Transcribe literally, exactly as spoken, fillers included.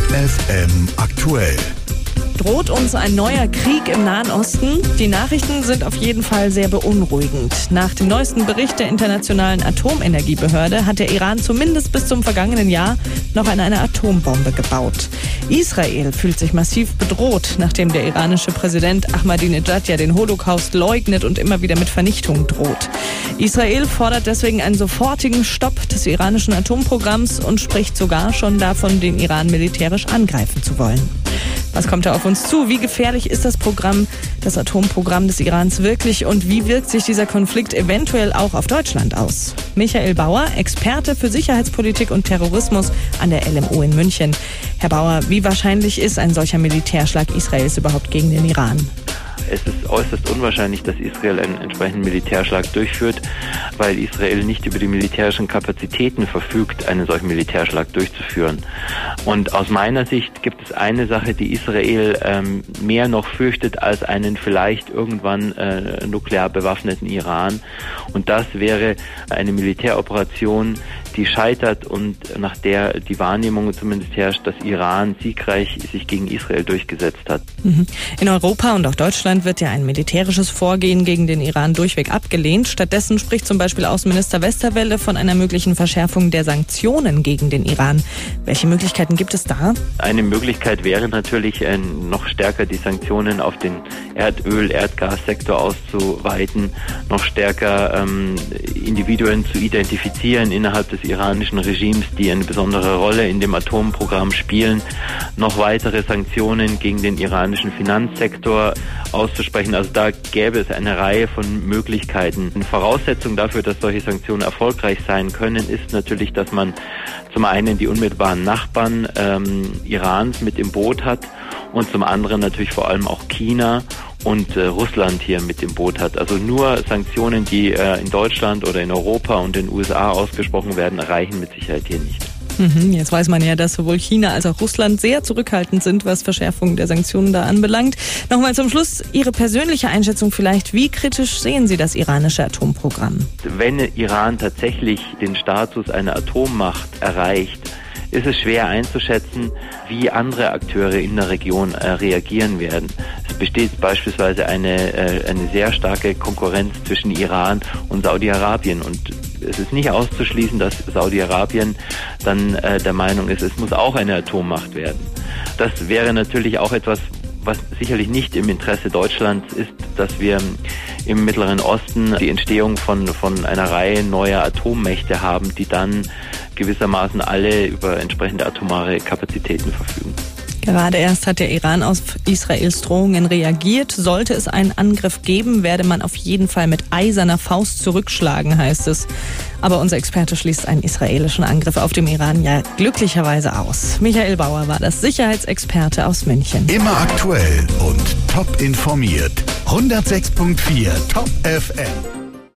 F M aktuell. Droht uns ein neuer Krieg im Nahen Osten? Die Nachrichten sind auf jeden Fall sehr beunruhigend. Nach dem neuesten Bericht der Internationalen Atomenergiebehörde hat der Iran zumindest bis zum vergangenen Jahr noch an einer Atombombe gebaut. Israel fühlt sich massiv bedroht, nachdem der iranische Präsident Ahmadinejad ja den Holocaust leugnet und immer wieder mit Vernichtung droht. Israel fordert deswegen einen sofortigen Stopp des iranischen Atomprogramms und spricht sogar schon davon, den Iran militärisch angreifen zu wollen. Was kommt da auf uns zu? Wie gefährlich ist das Programm, das Atomprogramm des Irans wirklich? Und wie wirkt sich dieser Konflikt eventuell auch auf Deutschland aus? Michael Bauer, Experte für Sicherheitspolitik und Terrorismus an der L M U in München. Herr Bauer, wie wahrscheinlich ist ein solcher Militärschlag Israels überhaupt gegen den Iran? Es ist äußerst unwahrscheinlich, dass Israel einen entsprechenden Militärschlag durchführt, weil Israel nicht über die militärischen Kapazitäten verfügt, einen solchen Militärschlag durchzuführen. Und aus meiner Sicht gibt es eine Sache, die Israel ähm, mehr noch fürchtet als einen vielleicht irgendwann äh, nuklear bewaffneten Iran. Und das wäre eine Militäroperation, die scheitert und nach der die Wahrnehmung zumindest herrscht, dass Iran siegreich sich gegen Israel durchgesetzt hat. In Europa und auch Deutschland wird ja ein militärisches Vorgehen gegen den Iran durchweg abgelehnt. Stattdessen spricht zum Beispiel Außenminister Westerwelle von einer möglichen Verschärfung der Sanktionen gegen den Iran. Welche Möglichkeiten gibt es da? Eine Möglichkeit wäre natürlich, äh, noch stärker die Sanktionen auf den Erdöl-, Erdgassektor auszuweiten, noch stärker ähm, Individuen zu identifizieren innerhalb des iranischen Regimes, die eine besondere Rolle in dem Atomprogramm spielen, noch weitere Sanktionen gegen den iranischen Finanzsektor auszusprechen. Also da gäbe es eine Reihe von Möglichkeiten. Eine Voraussetzung dafür, dass solche Sanktionen erfolgreich sein können, ist natürlich, dass man zum einen die unmittelbaren Nachbarn ähm, Irans mit im Boot hat und zum anderen natürlich vor allem auch China und äh, Russland hier mit im Boot hat. Also nur Sanktionen, die äh, in Deutschland oder in Europa und den U S A ausgesprochen werden, reichen mit Sicherheit hier nicht. Mhm, jetzt weiß man ja, dass sowohl China als auch Russland sehr zurückhaltend sind, was Verschärfung der Sanktionen da anbelangt. Nochmal zum Schluss Ihre persönliche Einschätzung vielleicht. Wie kritisch sehen Sie das iranische Atomprogramm? Wenn Iran tatsächlich den Status einer Atommacht erreicht, ist es schwer einzuschätzen, wie andere Akteure in der Region äh, reagieren werden. Es besteht beispielsweise eine, äh, eine sehr starke Konkurrenz zwischen Iran und Saudi-Arabien und es ist nicht auszuschließen, dass Saudi-Arabien dann äh, der Meinung ist, es muss auch eine Atommacht werden. Das wäre natürlich auch etwas, was sicherlich nicht im Interesse Deutschlands ist, dass wir im Mittleren Osten die Entstehung von, von einer Reihe neuer Atommächte haben, die dann gewissermaßen alle über entsprechende atomare Kapazitäten verfügen. Gerade erst hat der Iran auf Israels Drohungen reagiert. Sollte es einen Angriff geben, werde man auf jeden Fall mit eiserner Faust zurückschlagen, heißt es. Aber unser Experte schließt einen israelischen Angriff auf dem Iran ja glücklicherweise aus. Michael Bauer war das Sicherheitsexperte aus München. Immer aktuell und top informiert. hundertsechs Komma vier Top F M.